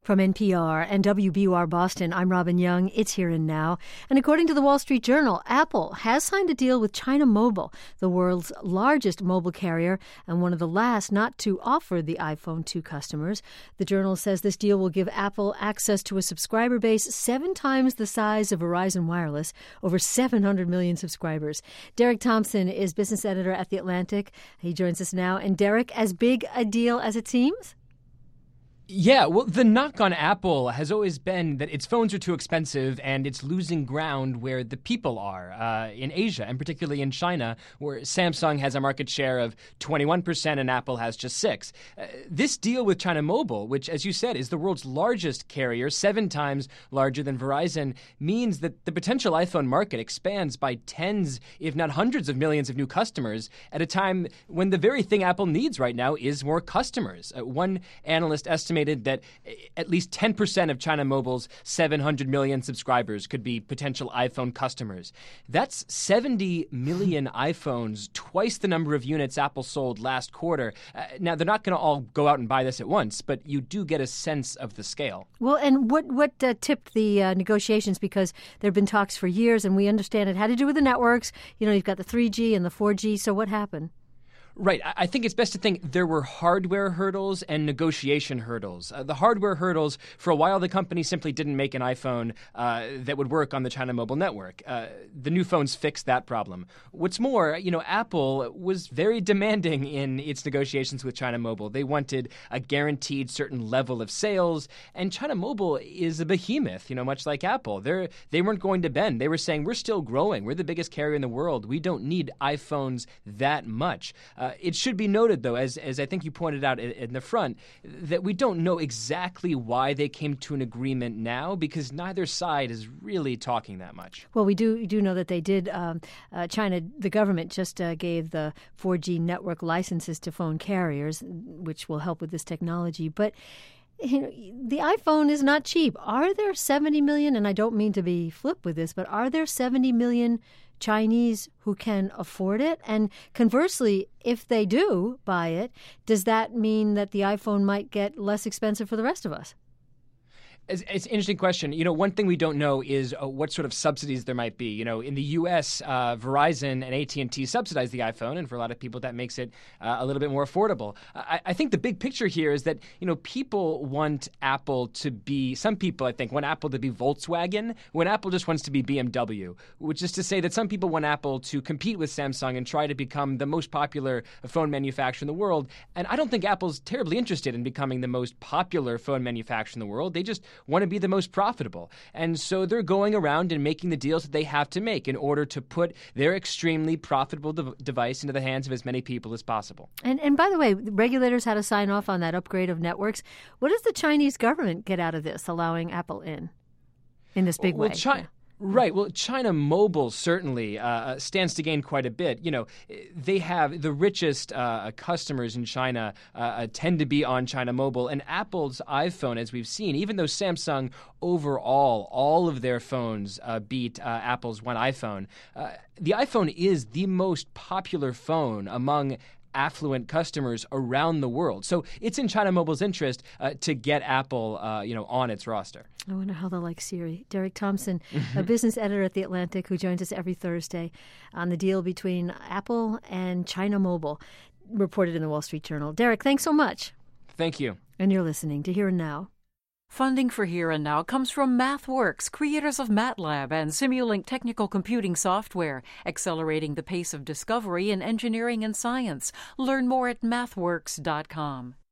From NPR and WBUR Boston, I'm Robin Young. It's Here and Now. And according to the Wall Street Journal, Apple has signed a deal with China Mobile, the world's largest mobile carrier and one of the last not to offer the iPhone to customers. The Journal says this deal will give Apple access to a subscriber base 7 times the size of Verizon Wireless, over 700 million subscribers. Derek Thompson is business editor at The Atlantic. He joins us now. And Derek, as big a deal as it seems? Yeah, well, the knock on Apple has always been that its phones are too expensive and it's losing ground where the people are, in Asia, and particularly in China, where Samsung has a market share of 21% and Apple has just 6%. This deal with China Mobile, which, as you said, is the world's largest carrier, 7 times larger than Verizon, means that the potential iPhone market expands by tens, if not hundreds of millions of new customers at a time when the very thing Apple needs right now is more customers. One analyst estimated that at least 10% of China Mobile's 700 million subscribers could be potential iPhone customers. That's 70 million iPhones, twice the number of units Apple sold last quarter. Now, they're not going to all go out and buy this at once, but you do get a sense of the scale. Well, and what tipped the negotiations? Because there have been talks for years, and we understand it had to do with the networks. You know, you've got the 3G and the 4G, so what happened? Right. I think it's best to think there were hardware hurdles and negotiation hurdles. The hardware hurdles, for a while, the company simply didn't make an iPhone that would work on the China Mobile network. The new phones fixed that problem. What's more, Apple was very demanding in its negotiations with China Mobile. They wanted a guaranteed certain level of sales, and China Mobile is a behemoth, much like Apple. They weren't going to bend. They were saying, we're still growing. We're the biggest carrier in the world. We don't need iPhones that much. It should be noted, though, as I think you pointed out in the front, that we don't know exactly why they came to an agreement now, because neither side is really talking that much. Well, we do know that they did. China, the government just gave the 4G network licenses to phone carriers, which will help with this technology. But the iPhone is not cheap. Are there 70 million, and I don't mean to be flip with this, but are there 70 million Chinese who can afford it? And conversely, if they do buy it, does that mean that the iPhone might get less expensive for the rest of us? It's an interesting question. One thing we don't know is what sort of subsidies there might be. In the U.S., Verizon and AT&T subsidize the iPhone, and for a lot of people that makes it a little bit more affordable. I think the big picture here is that, people want Apple to be – some people, I think, want Apple to be Volkswagen when Apple just wants to be BMW, which is to say that some people want Apple to compete with Samsung and try to become the most popular phone manufacturer in the world. And I don't think Apple's terribly interested in becoming the most popular phone manufacturer in the world. They just want to be the most profitable. And so they're going around and making the deals that they have to make in order to put their extremely profitable device into the hands of as many people as possible. And by the way, regulators had to sign off on that upgrade of networks. What does the Chinese government get out of this, allowing Apple in this big way? Right. Well, China Mobile certainly stands to gain quite a bit. They have the richest customers in China tend to be on China Mobile. And Apple's iPhone, as we've seen, even though Samsung overall, all of their phones beat Apple's one iPhone, the iPhone is the most popular phone among affluent customers around the world. So it's in China Mobile's interest to get Apple, on its roster. I wonder how they'll like Siri. Derek Thompson, a business editor at The Atlantic, who joins us every Thursday on the deal between Apple and China Mobile, reported in the Wall Street Journal. Derek, thanks so much. Thank you. And you're listening to Here and Now. Funding for Here and Now comes from MathWorks, creators of MATLAB and Simulink technical computing software, accelerating the pace of discovery in engineering and science. Learn more at mathworks.com.